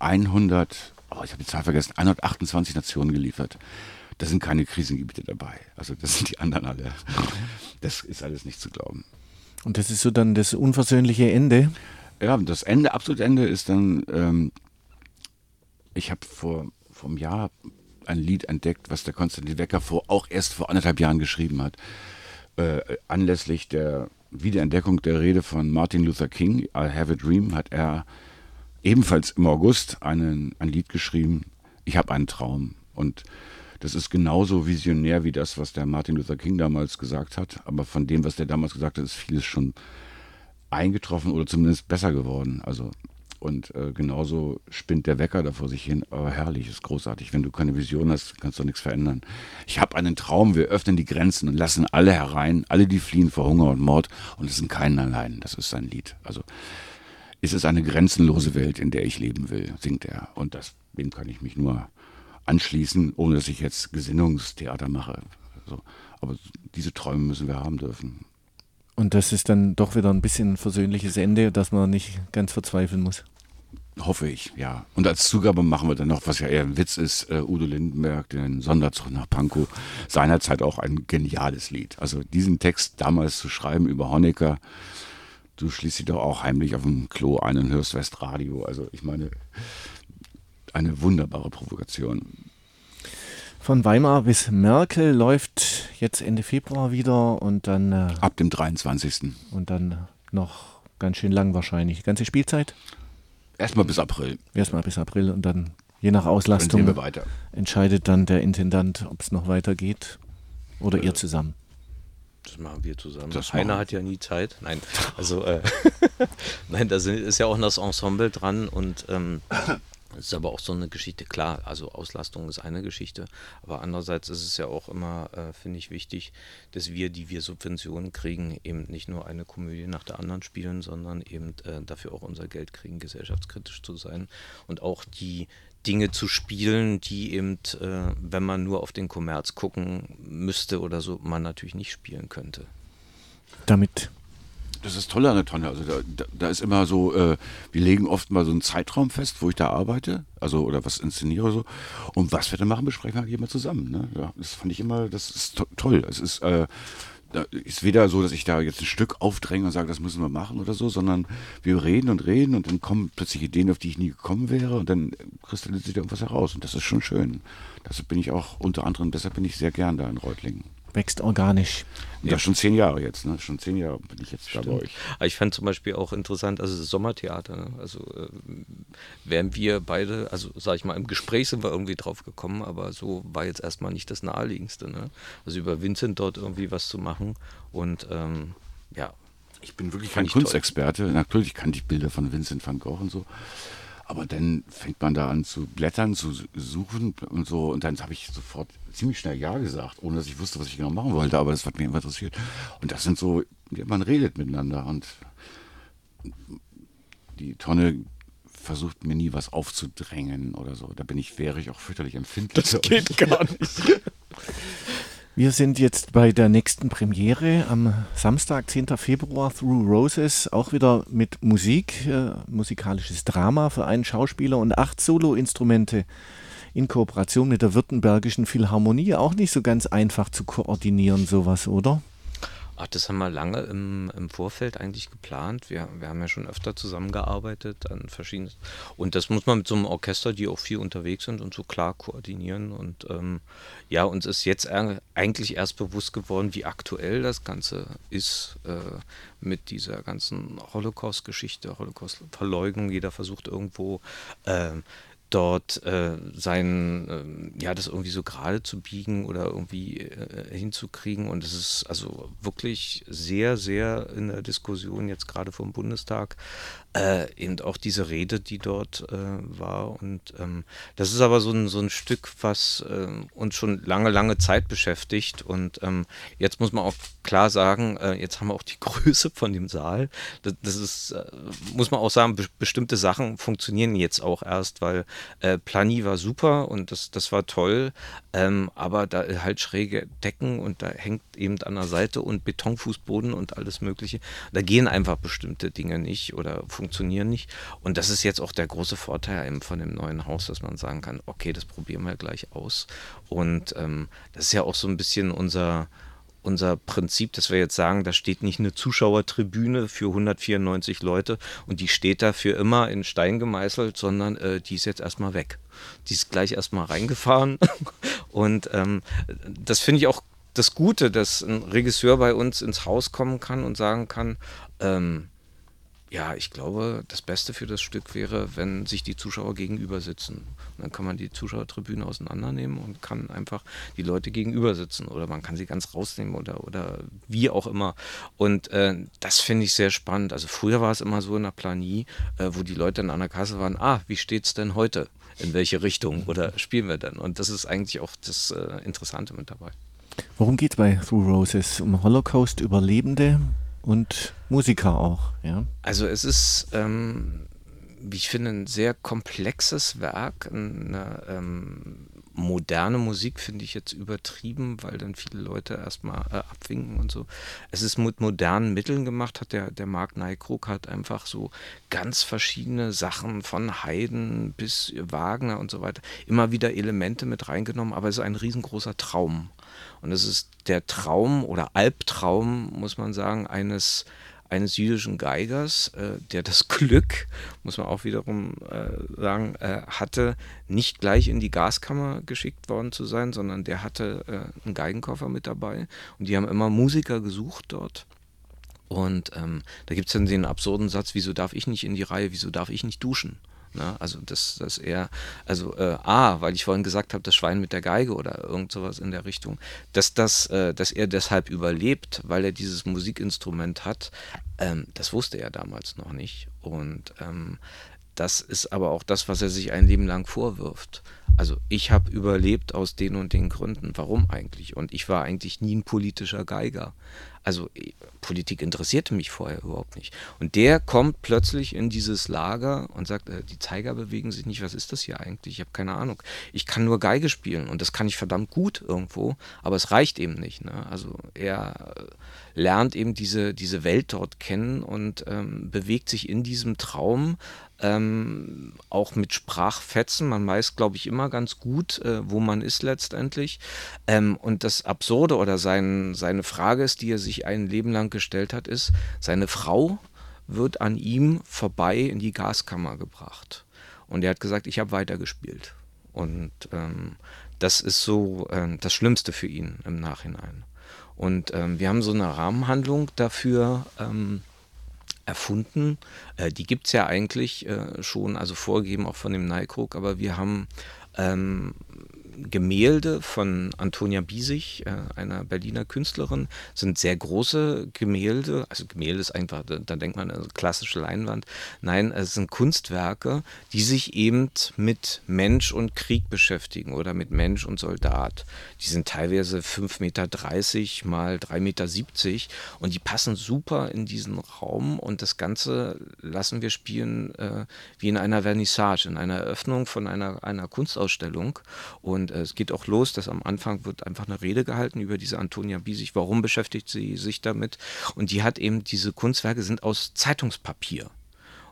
128 Nationen geliefert. Da sind keine Krisengebiete dabei. Also das sind die anderen alle. Das ist alles nicht zu glauben. Und das ist so dann das unversöhnliche Ende? Ja, das absolute Ende ist dann, ich habe vor einem Jahr ein Lied entdeckt, was der Konstantin Wecker auch erst vor 1,5 Jahren geschrieben hat. Anlässlich der Wiederentdeckung der Rede von Martin Luther King, I Have a Dream, hat er ebenfalls im August ein Lied geschrieben, Ich habe einen Traum. Und das ist genauso visionär wie das, was der Martin Luther King damals gesagt hat. Aber von dem, was der damals gesagt hat, ist vieles schon eingetroffen oder zumindest besser geworden. Und genauso spinnt der Wecker da vor sich hin. Aber herrlich, ist großartig. Wenn du keine Vision hast, kannst du nichts verändern. Ich habe einen Traum, wir öffnen die Grenzen und lassen alle herein, alle, die fliehen vor Hunger und Mord. Und es sind keinen allein. Das ist sein Lied. Also es ist eine grenzenlose Welt, in der ich leben will, singt er. Und dem kann ich mich nur anschließen, ohne dass ich jetzt Gesinnungstheater mache. Aber diese Träume müssen wir haben dürfen. Und das ist dann doch wieder ein bisschen ein versöhnliches Ende, dass man nicht ganz verzweifeln muss. Hoffe ich, ja. Und als Zugabe machen wir dann noch, was ja eher ein Witz ist, Udo Lindenberg, den Sonderzug nach Pankow, seinerzeit auch ein geniales Lied. Also diesen Text damals zu schreiben über Honecker, du schließt dich doch auch heimlich auf dem Klo ein und hörst Westradio. Also ich meine, eine wunderbare Provokation. Von Weimar bis Merkel läuft jetzt Ende Februar wieder und dann... ab dem 23. Und dann noch ganz schön lang wahrscheinlich. Die ganze Spielzeit? Erstmal bis April. Erstmal bis April und dann je nach Auslastung wir weiter. Entscheidet dann der Intendant, ob es noch weitergeht oder ihr zusammen. Das machen wir zusammen. Das Heiner machen- hat ja nie Zeit. Nein, also nein, da ist ja auch das Ensemble dran und das ist aber auch so eine Geschichte, klar, also Auslastung ist eine Geschichte, aber andererseits ist es ja auch immer, finde ich, wichtig, dass die wir Subventionen kriegen, eben nicht nur eine Komödie nach der anderen spielen, sondern eben dafür auch unser Geld kriegen, gesellschaftskritisch zu sein und auch die Dinge zu spielen, die eben, wenn man nur auf den Kommerz gucken müsste oder so, man natürlich nicht spielen könnte. Damit Das ist toll an der Tonne. Also da ist immer so, wir legen oft mal so einen Zeitraum fest, wo ich da arbeite, also oder was inszeniere oder so. Und was wir dann machen, besprechen wir halt immer zusammen. Ne? Ja, das fand ich immer, das ist toll. Es ist, ist weder so, dass ich da jetzt ein Stück aufdränge und sage, das müssen wir machen oder so, sondern wir reden und dann kommen plötzlich Ideen, auf die ich nie gekommen wäre und dann kristallisiert irgendwas heraus. Und das ist schon schön. Deshalb bin ich auch deshalb bin ich sehr gern da in Reutlingen. wächst organisch. Ja, schon 10 Jahre jetzt, ne? Schon 10 Jahre bin ich jetzt da bei euch. Aber ich fand zum Beispiel auch interessant, also das Sommertheater, ne? Also wären wir beide, also sag ich mal, im Gespräch sind wir irgendwie drauf gekommen, aber so war jetzt erstmal nicht das Naheliegendste, ne? Also über Vincent dort irgendwie was zu machen und ja. Ich bin wirklich kein Kunstexperte. Natürlich kannte ich Bilder von Vincent van Gogh und so. Aber dann fängt man da an zu blättern, zu suchen und so. Und dann habe ich sofort ziemlich schnell Ja gesagt, ohne dass ich wusste, was ich genau machen wollte. Aber das hat mich immer interessiert. Und das sind so, ja, man redet miteinander. Und die Tonne versucht mir nie was aufzudrängen oder so. Da wäre ich auch fürchterlich empfindlich. Das geht gar nicht. Wir sind jetzt bei der nächsten Premiere am Samstag, 10. Februar, Through Roses, auch wieder mit Musik, musikalisches Drama für einen Schauspieler und 8 Soloinstrumente in Kooperation mit der Württembergischen Philharmonie auch nicht so ganz einfach zu koordinieren, sowas, oder? Ach, das haben wir lange im Vorfeld eigentlich geplant. Wir haben ja schon öfter zusammengearbeitet an verschiedenen. Und das muss man mit so einem Orchester, die auch viel unterwegs sind und so klar koordinieren. Und ja, uns ist jetzt eigentlich erst bewusst geworden, wie aktuell das Ganze ist mit dieser ganzen Holocaust-Geschichte, Holocaust-Verleugnung. Jeder versucht irgendwo dort das irgendwie so gerade zu biegen oder irgendwie hinzukriegen. Und es ist also wirklich sehr, sehr in der Diskussion jetzt gerade vom Bundestag, eben auch diese Rede, die dort war. Und das ist aber so ein Stück, was uns schon lange, lange Zeit beschäftigt. Und jetzt muss man auch klar sagen, jetzt haben wir auch die Größe von dem Saal. Das ist, muss man auch sagen, bestimmte Sachen funktionieren jetzt auch erst, weil Plani war super und das war toll, aber da halt schräge Decken und da hängt eben an der Seite und Betonfußboden und alles Mögliche. Da gehen einfach bestimmte Dinge nicht oder funktionieren nicht. Und das ist jetzt auch der große Vorteil eben von dem neuen Haus, dass man sagen kann, okay, das probieren wir gleich aus. Und das ist ja auch so ein bisschen unser Prinzip, dass wir jetzt sagen, da steht nicht eine Zuschauertribüne für 194 Leute und die steht da für immer in Stein gemeißelt, sondern die ist jetzt erstmal weg. Die ist gleich erstmal reingefahren und das finde ich auch das Gute, dass ein Regisseur bei uns ins Haus kommen kann und sagen kann, ja, ich glaube, das Beste für das Stück wäre, wenn sich die Zuschauer gegenüber sitzen. Und dann kann man die Zuschauertribüne auseinandernehmen und kann einfach die Leute gegenüber sitzen. Oder man kann sie ganz rausnehmen oder wie auch immer. Und das finde ich sehr spannend. Also früher war es immer so in der Planie, wo die Leute dann an der Kasse waren, wie steht's denn heute? In welche Richtung? Oder spielen wir denn? Und das ist eigentlich auch das Interessante mit dabei. Worum geht es bei Through Roses? Um Holocaust-Überlebende? Und Musiker auch, ja. Also es ist, wie ich finde, ein sehr komplexes Werk. Eine moderne Musik finde ich jetzt übertrieben, weil dann viele Leute erstmal abwinken und so. Es ist mit modernen Mitteln gemacht, hat der Mark Neikrug hat einfach so ganz verschiedene Sachen von Haydn bis Wagner und so weiter, immer wieder Elemente mit reingenommen, aber es ist ein riesengroßer Traum. Und es ist der Traum oder Albtraum, muss man sagen, eines jüdischen Geigers, der das Glück, muss man auch wiederum sagen, hatte, nicht gleich in die Gaskammer geschickt worden zu sein, sondern der hatte einen Geigenkoffer mit dabei und die haben immer Musiker gesucht dort. Und da gibt es dann den absurden Satz, wieso darf ich nicht in die Reihe, wieso darf ich nicht duschen? Na, also dass er, weil ich vorhin gesagt habe, das Schwein mit der Geige oder irgend sowas in der Richtung, dass er deshalb überlebt, weil er dieses Musikinstrument hat, das wusste er damals noch nicht. Und das ist aber auch das, was er sich ein Leben lang vorwirft. Also ich habe überlebt aus den und den Gründen. Warum eigentlich? Und ich war eigentlich nie ein politischer Geiger. Also Politik interessierte mich vorher überhaupt nicht. Und der kommt plötzlich in dieses Lager und sagt, die Zeiger bewegen sich nicht, was ist das hier eigentlich? Ich habe keine Ahnung. Ich kann nur Geige spielen und das kann ich verdammt gut irgendwo, aber es reicht eben nicht. Ne? Also er lernt eben diese Welt dort kennen und bewegt sich in diesem Traum, auch mit Sprachfetzen. Man weiß, glaube ich, immer ganz gut, wo man ist letztendlich. Und das Absurde oder seine Frage ist, die er sich ein Leben lang gestellt hat, ist, seine Frau wird an ihm vorbei in die Gaskammer gebracht. Und er hat gesagt, ich habe weitergespielt. Und das ist so das Schlimmste für ihn im Nachhinein. Und wir haben so eine Rahmenhandlung dafür erfunden. Die gibt es ja eigentlich schon, also vorgegeben auch von dem Neikrug, aber wir haben Gemälde von Antonia Biesig, einer Berliner Künstlerin, sind sehr große Gemälde, also Gemälde ist einfach, da denkt man, also klassische Leinwand. Nein, es sind Kunstwerke, die sich eben mit Mensch und Krieg beschäftigen oder mit Mensch und Soldat. Die sind teilweise 5,30 Meter mal 3,70 Meter und die passen super in diesen Raum und das Ganze lassen wir spielen wie in einer Vernissage, in einer Eröffnung von einer Kunstausstellung. Und es geht auch los, dass am Anfang wird einfach eine Rede gehalten über diese Antonia Biesig. Warum beschäftigt sie sich damit? Und die hat eben, diese Kunstwerke sind aus Zeitungspapier.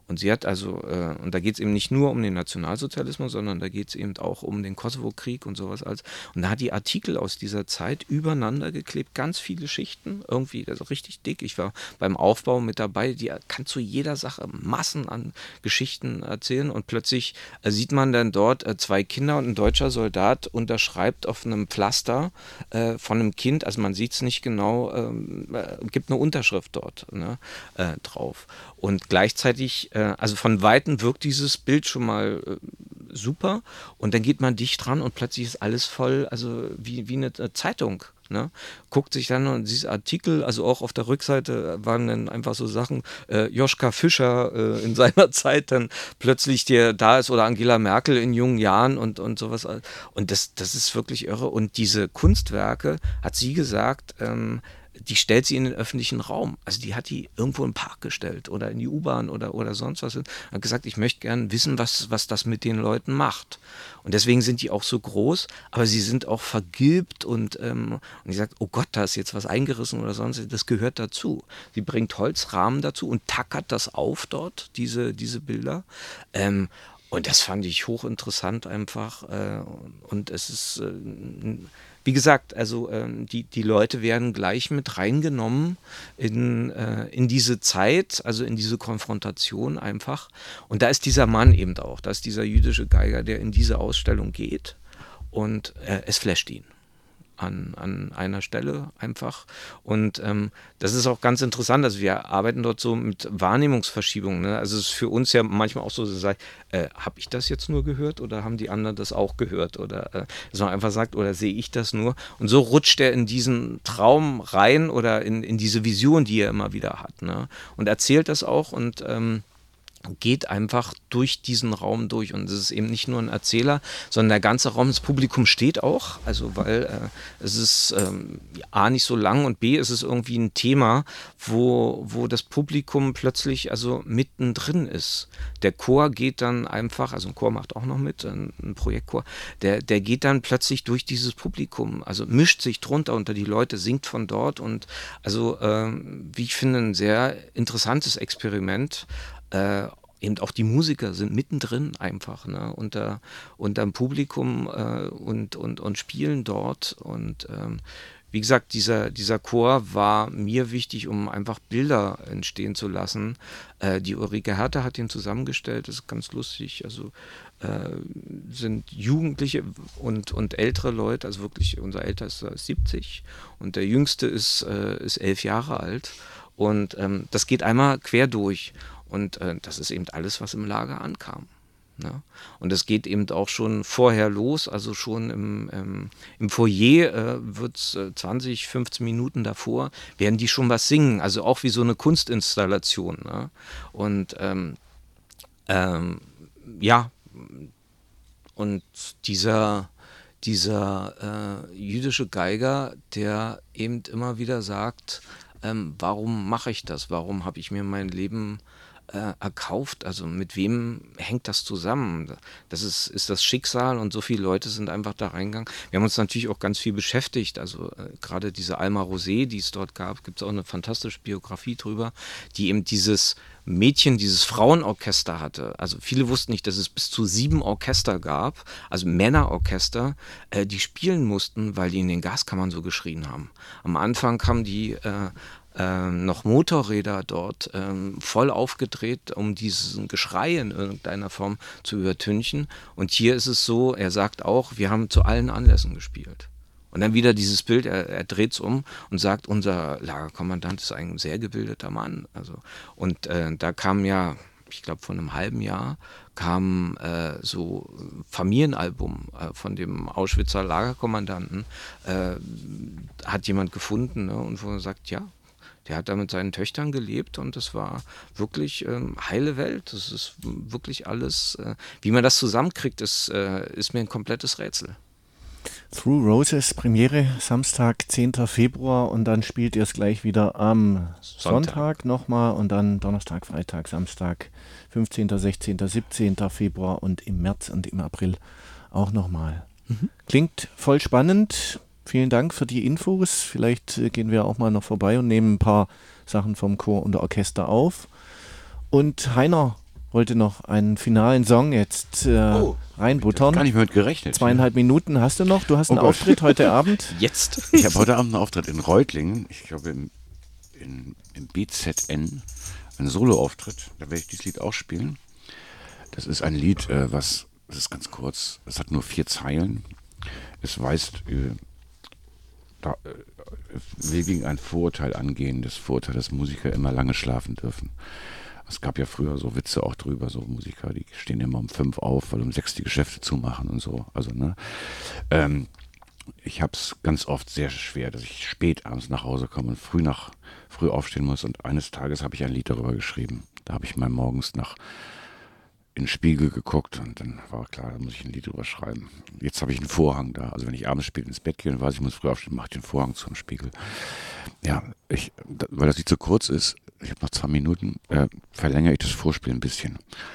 Und sie hat also, und da geht es eben nicht nur um den Nationalsozialismus, sondern da geht es eben auch um den Kosovo-Krieg und sowas alles. Und da hat die Artikel aus dieser Zeit übereinander geklebt, ganz viele Schichten, irgendwie, also richtig dick. Ich war beim Aufbau mit dabei, die kann zu jeder Sache Massen an Geschichten erzählen und plötzlich sieht man dann dort 2 Kinder und ein deutscher Soldat unterschreibt auf einem Pflaster von einem Kind, also man sieht es nicht genau, gibt eine Unterschrift dort, ne, drauf. Und gleichzeitig, also von Weitem wirkt dieses Bild schon mal super und dann geht man dicht dran und plötzlich ist alles voll, also wie eine Zeitung. Ne? Guckt sich dann und diese Artikel, also auch auf der Rückseite waren dann einfach so Sachen, Joschka Fischer in seiner Zeit dann plötzlich der da ist oder Angela Merkel in jungen Jahren und sowas. Und das ist wirklich irre. Und diese Kunstwerke, hat sie gesagt, die stellt sie in den öffentlichen Raum. Also die hat die irgendwo im Park gestellt oder in die U-Bahn oder sonst was. Hat gesagt, ich möchte gerne wissen, was das mit den Leuten macht. Und deswegen sind die auch so groß, aber sie sind auch vergilbt und ich sage, oh Gott, da ist jetzt was eingerissen oder sonst, das gehört dazu. Sie bringt Holzrahmen dazu und tackert das auf dort, diese Bilder. Und das fand ich hochinteressant einfach. Und es ist, wie gesagt, also die Leute werden gleich mit reingenommen in diese Zeit, also in diese Konfrontation einfach. Und da ist dieser Mann eben auch, da ist dieser jüdische Geiger, der in diese Ausstellung geht und es flasht ihn. An einer Stelle einfach. Und das ist auch ganz interessant. Also wir arbeiten dort so mit Wahrnehmungsverschiebungen. Ne? Also es ist für uns ja manchmal auch so, habe ich das jetzt nur gehört oder haben die anderen das auch gehört? Oder dass man einfach sagt, oder sehe ich das nur? Und so rutscht er in diesen Traum rein oder in diese Vision, die er immer wieder hat. Ne? Und erzählt das auch und geht einfach durch diesen Raum durch und es ist eben nicht nur ein Erzähler, sondern der ganze Raum, das Publikum steht auch, also weil es ist A nicht so lang und B ist es irgendwie ein Thema, wo das Publikum plötzlich also mittendrin ist. Der Chor geht dann einfach, also ein Chor macht auch noch mit, ein Projektchor, der geht dann plötzlich durch dieses Publikum, also mischt sich drunter unter die Leute, singt von dort und also wie ich finde ein sehr interessantes Experiment. Eben auch die Musiker sind mittendrin einfach, ne, unterm Publikum und spielen dort und wie gesagt, dieser Chor war mir wichtig, um einfach Bilder entstehen zu lassen. Die Ulrike Herter hat den zusammengestellt, das ist ganz lustig, also sind Jugendliche und ältere Leute, also wirklich, unser Ältester ist 70 und der Jüngste ist 11 Jahre alt und das geht einmal quer durch. Und das ist eben alles, was im Lager ankam. Ne? Und es geht eben auch schon vorher los, also schon im Foyer wird es 20, 15 Minuten davor, werden die schon was singen, also auch wie so eine Kunstinstallation. Ne? Und ja, und dieser jüdische Geiger, der eben immer wieder sagt, warum mache ich das? Warum habe ich mir mein Leben erkauft? Also mit wem hängt das zusammen? Das ist das Schicksal und so viele Leute sind einfach da reingegangen. Wir haben uns natürlich auch ganz viel beschäftigt. Also gerade diese Alma Rosé, die es dort gab, gibt es auch eine fantastische Biografie drüber, die eben dieses Mädchen, dieses Frauenorchester hatte. Also viele wussten nicht, dass es bis zu 7 Orchester gab, also Männerorchester, die spielen mussten, weil die in den Gaskammern so geschrien haben. Am Anfang haben die noch Motorräder dort voll aufgedreht, um diesen Geschrei in irgendeiner Form zu übertünchen. Und hier ist es so, er sagt auch, wir haben zu allen Anlässen gespielt. Und dann wieder dieses Bild, er dreht es um und sagt, unser Lagerkommandant ist ein sehr gebildeter Mann. Also, und da kam ja, ich glaube vor einem halben Jahr, kam so Familienalbum von dem Auschwitzer Lagerkommandanten, hat jemand gefunden, ne, und wo er sagt, ja, der hat da mit seinen Töchtern gelebt und das war wirklich heile Welt. Das ist wirklich alles, wie man das zusammenkriegt, ist mir ein komplettes Rätsel. Through Roses, Premiere Samstag, 10. Februar und dann spielt ihr es gleich wieder am Sonntag nochmal und dann Donnerstag, Freitag, Samstag, 15., 16., 17. Februar und im März und im April auch nochmal. Klingt voll spannend. Vielen Dank für die Infos. Vielleicht gehen wir auch mal noch vorbei und nehmen ein paar Sachen vom Chor und Orchester auf. Und Heiner, wollte noch einen finalen Song jetzt reinbuttern. Gar nicht mehr mit gerechnet. 2,5 Minuten hast du noch. Du hast einen Auftritt heute Abend. Jetzt? Ich habe heute Abend einen Auftritt in Reutlingen. Ich glaube im BZN. Ein Solo-Auftritt. Da werde ich dieses Lied auch spielen. Das ist ein Lied, das ist ganz kurz. Es hat nur 4 Zeilen. Es weist will gegen ein Vorurteil angehen. Das Vorurteil, dass Musiker immer lange schlafen dürfen. Es gab ja früher so Witze auch drüber, so Musiker, die stehen immer um 5 auf, weil um 6 die Geschäfte zumachen und so. Also, ne? Ich habe es ganz oft sehr schwer, dass ich spät abends nach Hause komme und früh aufstehen muss. Und eines Tages habe ich ein Lied darüber geschrieben. Da habe ich mal morgens in den Spiegel geguckt und dann war klar, da muss ich ein Lied drüber schreiben. Jetzt habe ich einen Vorhang da. Also wenn ich abends spät ins Bett gehe und weiß, ich muss früh aufstehen, mache ich den Vorhang zum Spiegel. Ja, weil das Lied so kurz ist, ich habe noch 2 Minuten, verlängere ich das Vorspiel ein bisschen.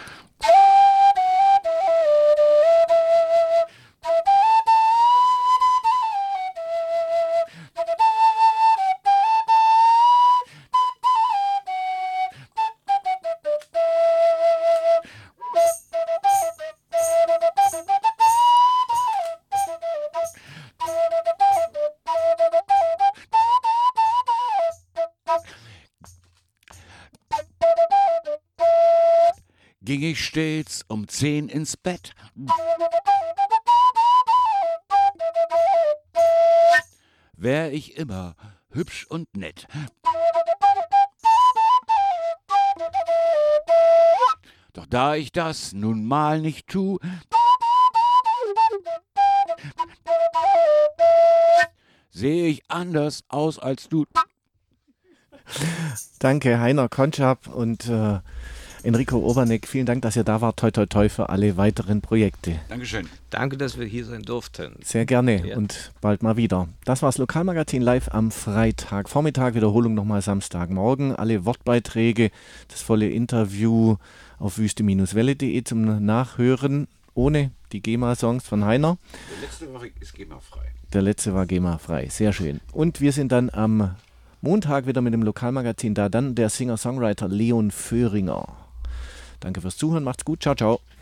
Ging ich stets um 10 ins Bett. Wär ich immer hübsch und nett. Doch da ich das nun mal nicht tu, sehe ich anders aus als du. Danke, Heiner Konschap und Enrico Oberneck. Vielen Dank, dass ihr da wart. Toi, toi, toi für alle weiteren Projekte. Dankeschön. Danke, dass wir hier sein durften. Sehr gerne und bald mal wieder. Das war das Lokalmagazin live am Freitagvormittag. Wiederholung nochmal Samstagmorgen. Alle Wortbeiträge, das volle Interview auf wüste-welle.de zum Nachhören ohne die GEMA-Songs von Heiner. Der letzte ist GEMA-frei. Der letzte war GEMA-frei. Sehr schön. Und wir sind dann am Montag wieder mit dem Lokalmagazin da. Dann der Singer-Songwriter Leon Föhringer. Danke fürs Zuhören. Macht's gut. Ciao, ciao.